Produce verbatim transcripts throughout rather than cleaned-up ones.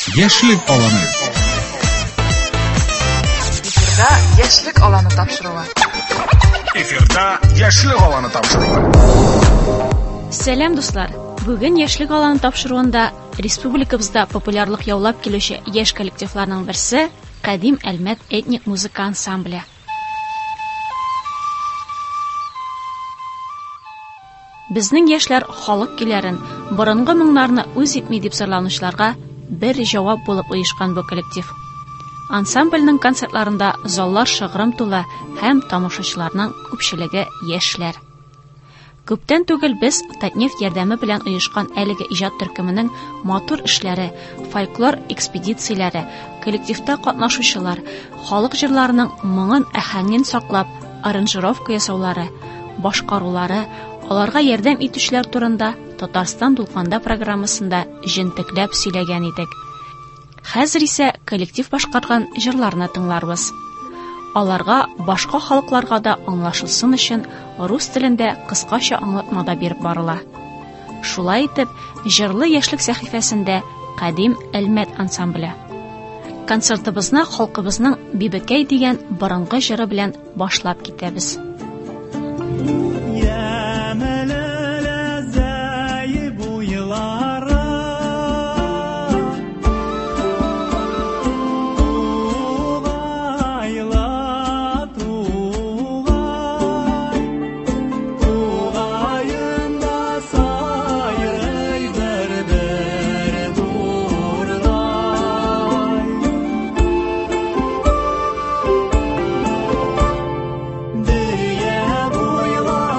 Яшьлек аланы. Эфирда яшьлек аланы тапшыруы. Эфирда яшьлек аланы тапшыруы. Сәлам дуслар. Бүген яшьлек аланы тапшыруында республикабызда популярлык яулап килүче яшь коллективларның берсе Кадим Әлмәт этник музыка ансамбле. Безнең яшьләр халык көйләрен, борынгы моңнарны үз итми дип сырланучыларга бер җавап булып оешкан бу коллектив. Ансамбльнең концертларында заллар шыгрым тулы һәм тамашачыларның күпчелеге яшьләр. Күптән түгел без Татнефть ярдәме белән оешкан әлеге иҗат төркеменең матур эшләре, фольклор экспедицияләре, коллективта катнашучылар, халык җырларының моңын, аһәңен саклап, аранжировка ясаулары, башкарулары, аларга ярдәм итүчеләр турында Татарстан Дулканда программасында җентекләп сөйләгән идек. Хәзер исә коллектив башкарган җырларны тыңларбыз. Аларга башка халыкларга да аңлашылсын өчен рус телендә кыскача аңлатмада биреп барыла. Шулай итеп, җырлы яшьлек сәхифәсендә Кадим Әлмәт ансамбле. Концертыбызны халкыбызның Бибекәй дигән борынгы җыры белән башлап китәбез. Дөя буйлап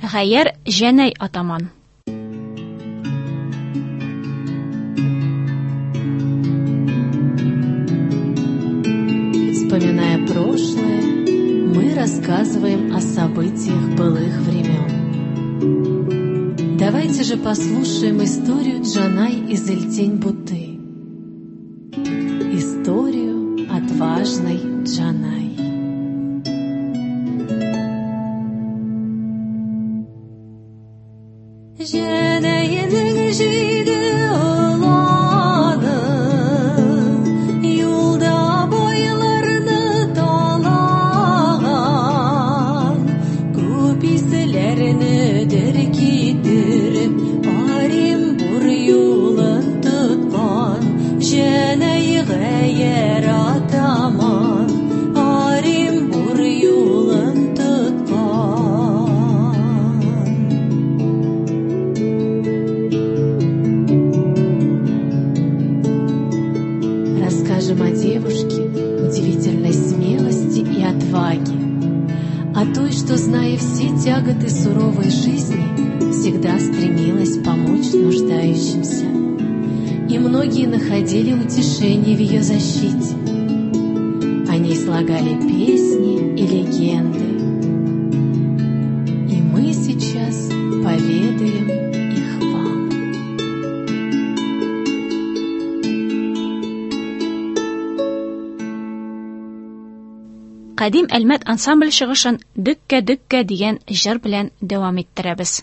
Гаяр Җәнәй атаман. Вспоминая прошлое, мы рассказываем о событиях былых времен. Давайте же послушаем историю Джанай из Эльтень-Буты. Историю отважной Джанай. Расскажем о девушке удивительной смелости и отваги, о той, что, зная все тяготы суровой жизни, всегда стремилась помочь нуждающимся. И многие находили утешение в ее защите. О ней слагали песни и легенды. И мы сейчас поведаем их вам. Кадим Әлмәт ансамбль чыгышын «Дükкә-дükкә» дигән җыр белән дәвам иттерәбез.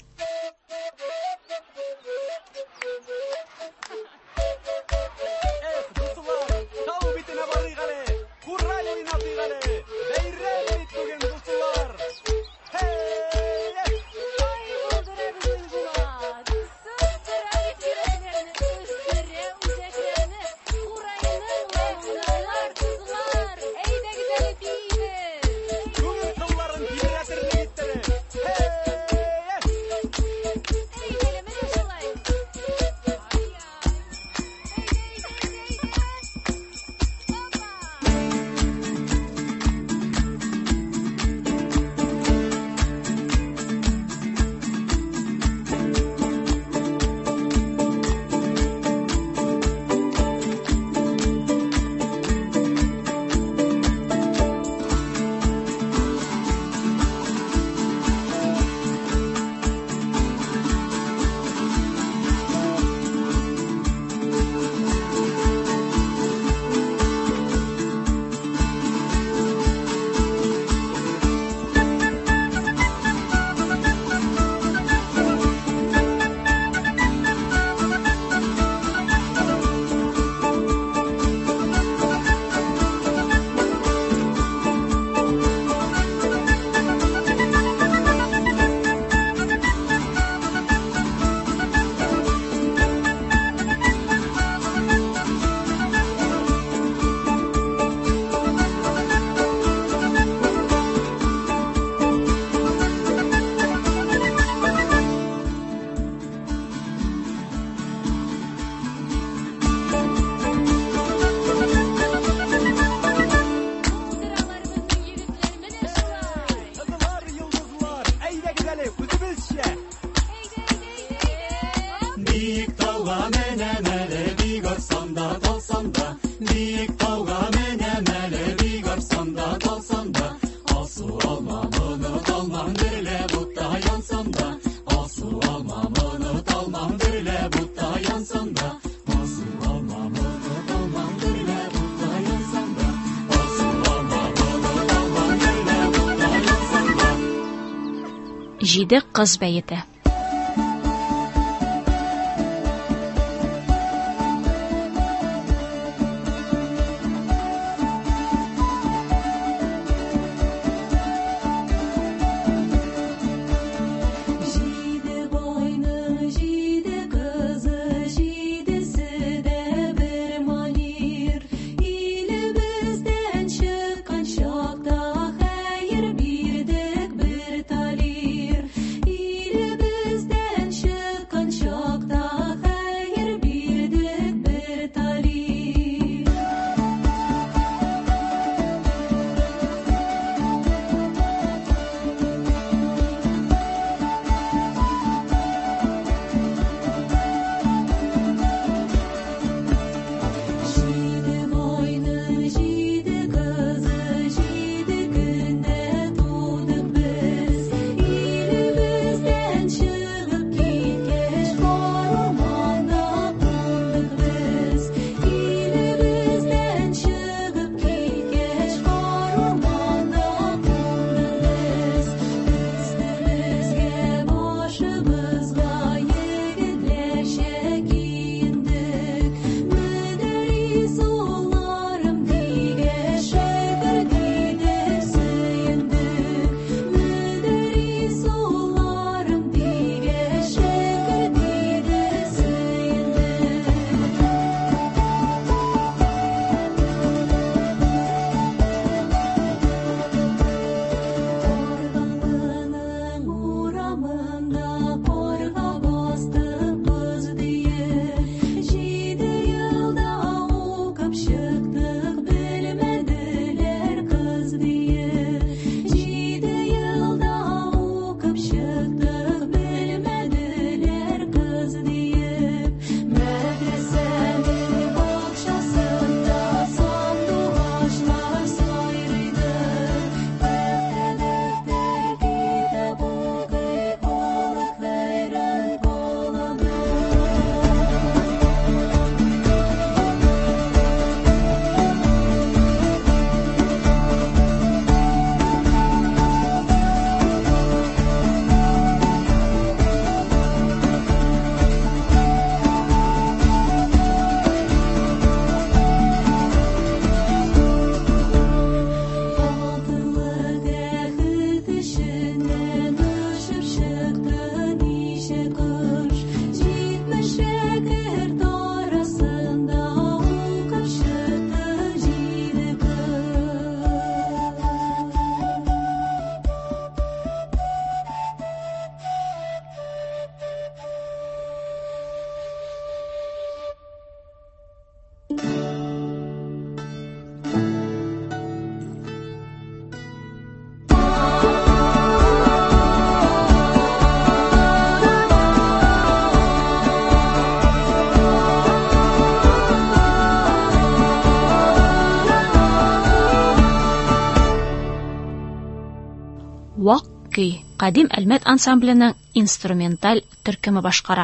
Җиде кыз бәете. Ile көй Кадим Әлмәт ансамбленең инструменталь төркеме башкара.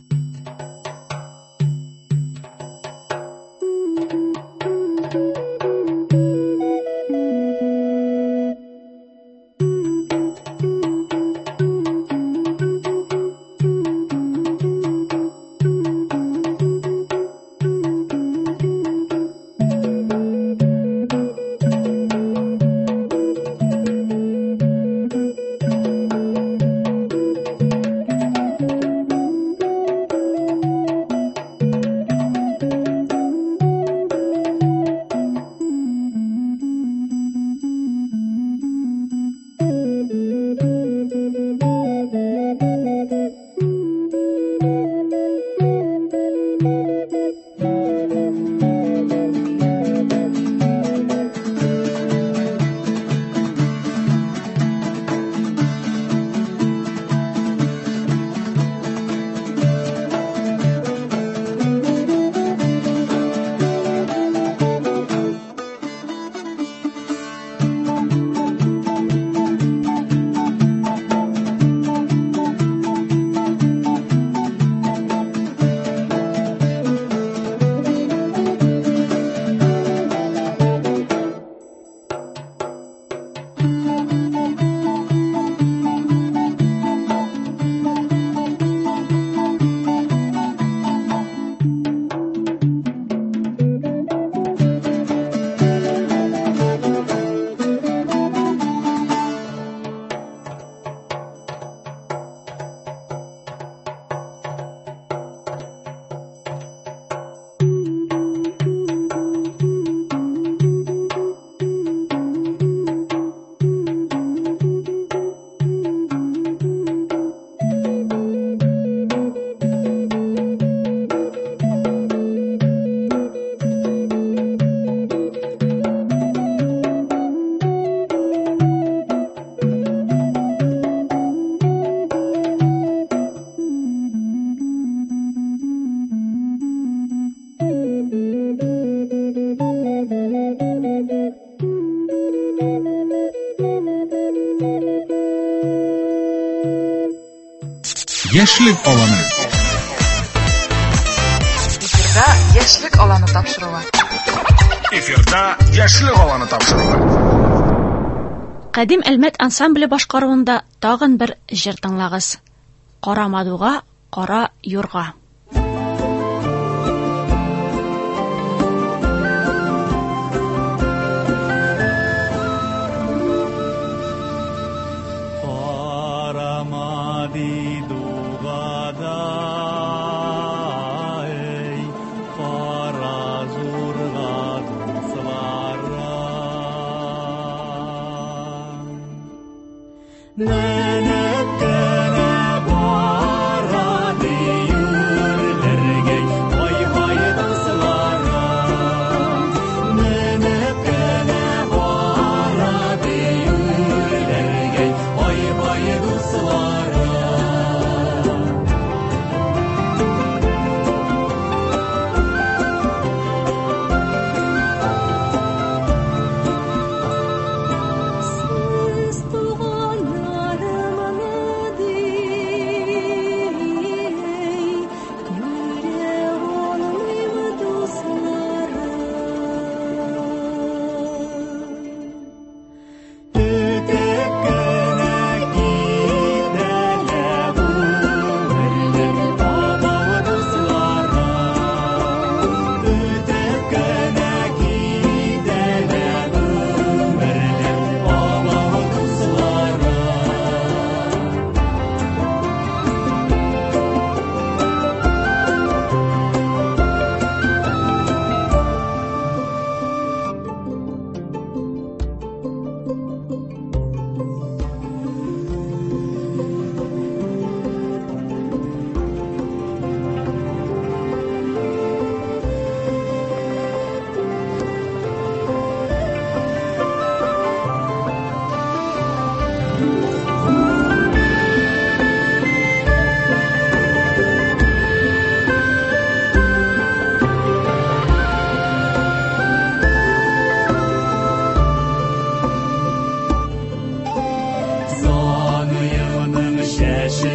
Яшьлек аланы. Эфирда яшьлек аланы тапшыруы. Эфирда яшьлек аланы тапшыруы. Кадим Әлмәт ансамбле башкаруында тагын бер җыр тыңлагыз. Кара мадуга, кара юрга. Ой,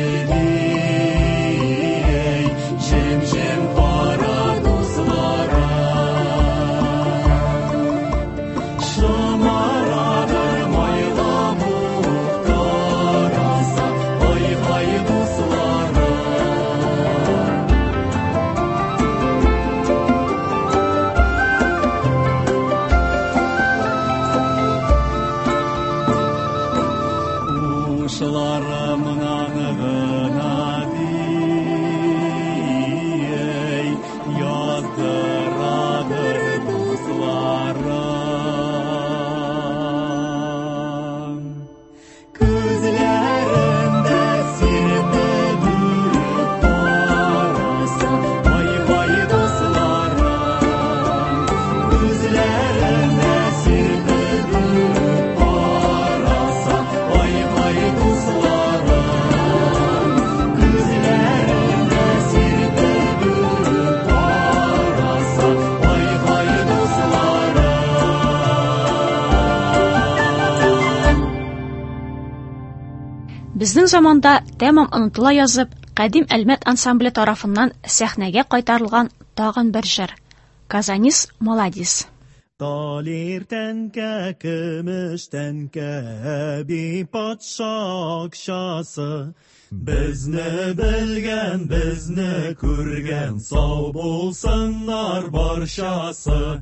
Безнең заманда тәмам онытыла язып, кадим Әлмәт ансамбле тарафыннан сәхнәгә кайтарылган тагын бер җыр. Казанис Маладис. Талир тәнкә, көмеш тәнкә, әби патша акчасы. Безне белгән, безне күргән, сау булсыннар барчасы.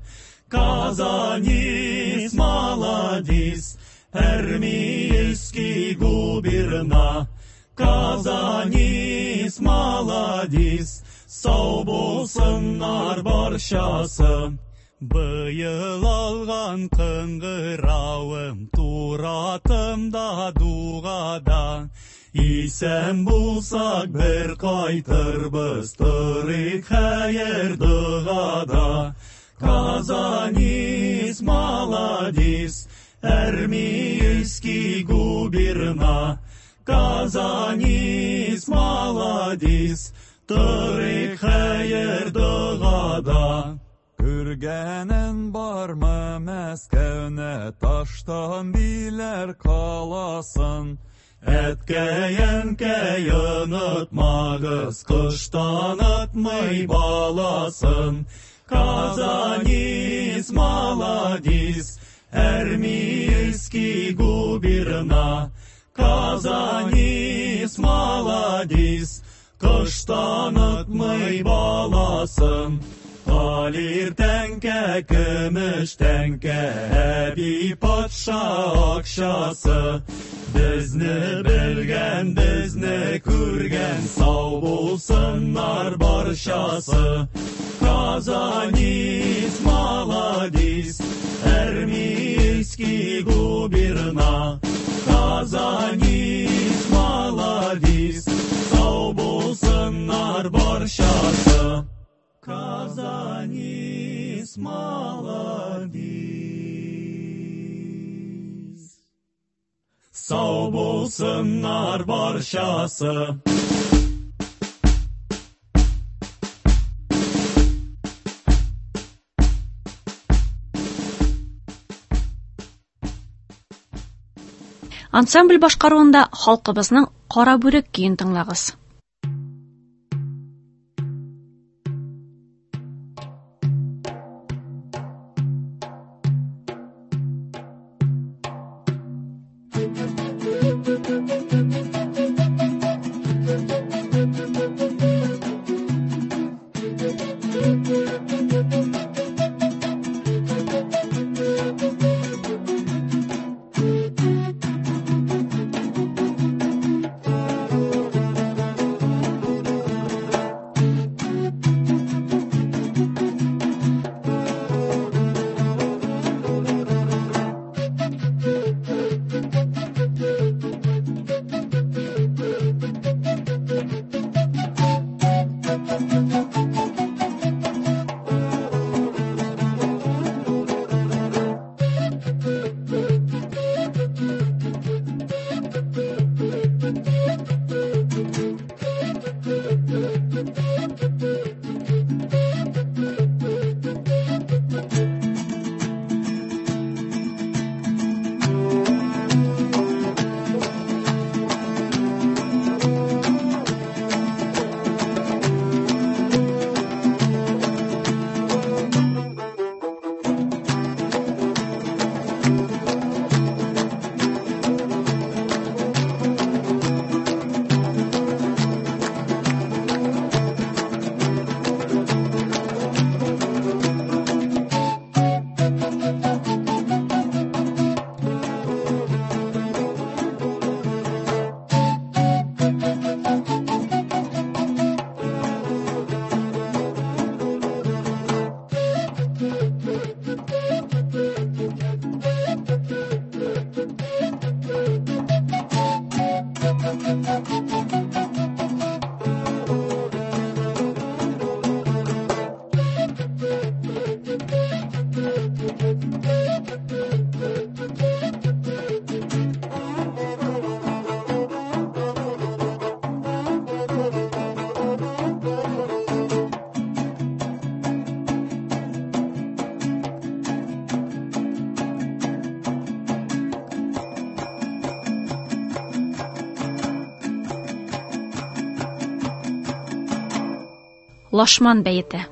Казанис Маладис, Армейский губерна. Казанис Маладис, сау булсыннар барчасы. Быел алган кыңгырауым, туратымда дугада. Исән булсак бер кайтырбыз, тырык хәер дыгада. Казанис Маладис, Армейский губерна. Казанис Маладис, тырык хәер дыгада. Күргәнен бармы Мәскәүне, таштан биләр каласын. Әткәй-әнкәй онытмагыз, кыштан отмый баласын. Казанис Маладис, Армейский губерна. Казанис Маладис, кыштан отмый баласын. Талир тәнкә, көмеш тәнкә, әби патша акчасы. Безне белгән, безне күргән, сау булсыннар барчасы. Казанис Маладис, Армейский губерна. Казанис Маладис, сау булсыннар барчасы. Казанис Маладис, сау булсыннар барчасы. Ансамбль башкаруында халкыбызның Кара бүрек көен тыңлагыз. Лашман бәете.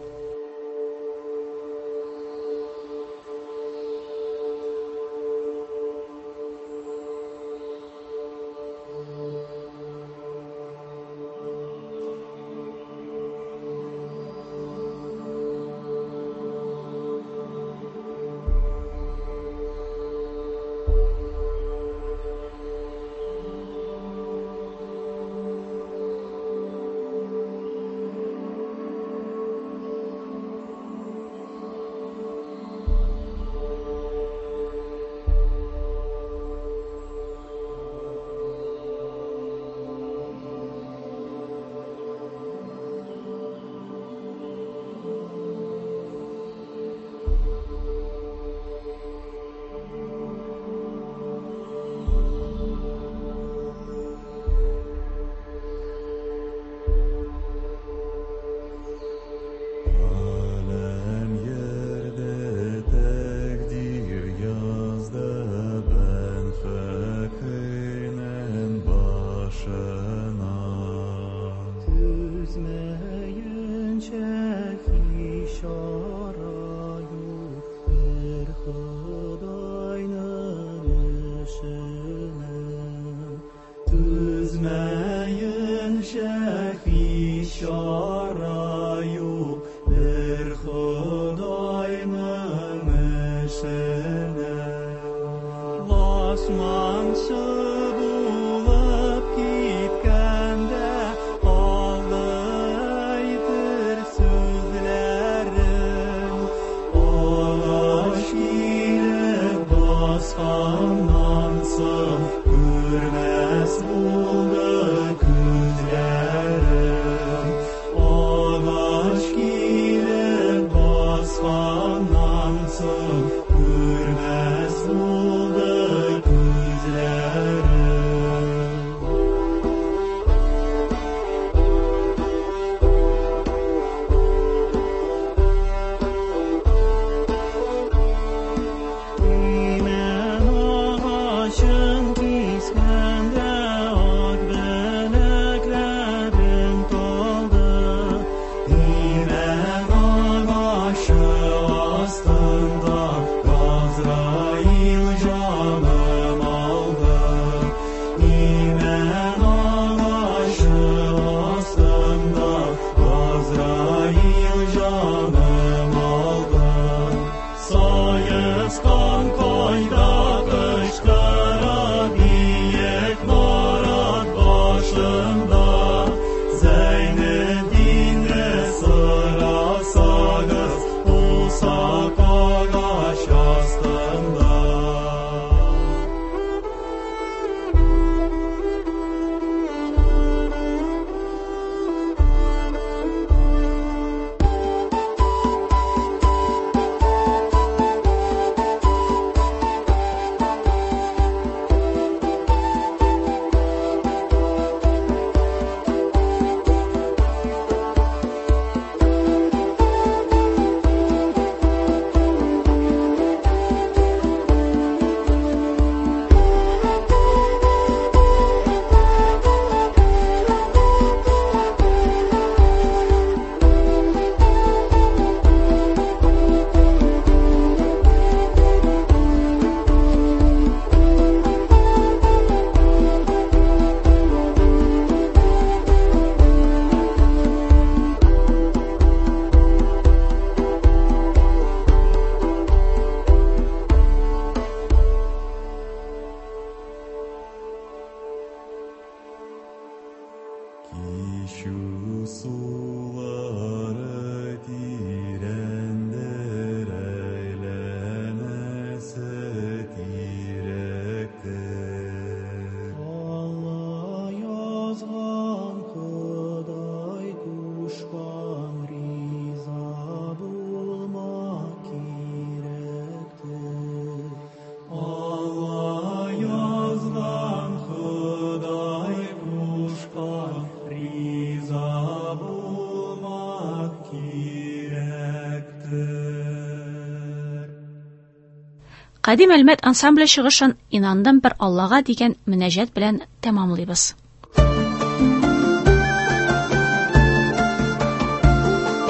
Кадим Әлмәт ансамбле чыгышын инандым бер Аллага дигән мөнәҗәт белән тәмамлыйбыз.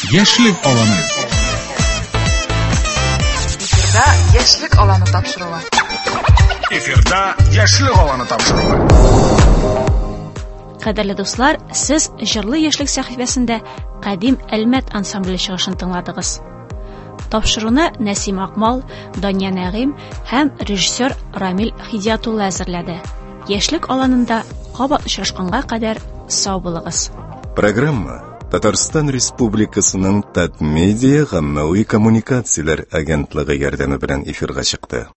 Яшьлек аланы. Эфирда яшьлек аланы тапшыруы. Эфирда яшьлек аланы тапшыруы. Кадерле дуслар, сез җырлы яшьлек сәхифәсендә кадим Әлмәт ансамбле чыгышын тыңладыгыз. Тапшыруны Нәсим Акмал, Дания Нәгыйм һәм режиссер Рамил Хидиятулла әзерләде. Яшьлек аланында кабат очрашканга кадәр сау булыгыз. Программа Татарстан Республикасының Татмедиа гаммәви коммуникацияләр агентлыгы ярдәме белән эфирга чыкты.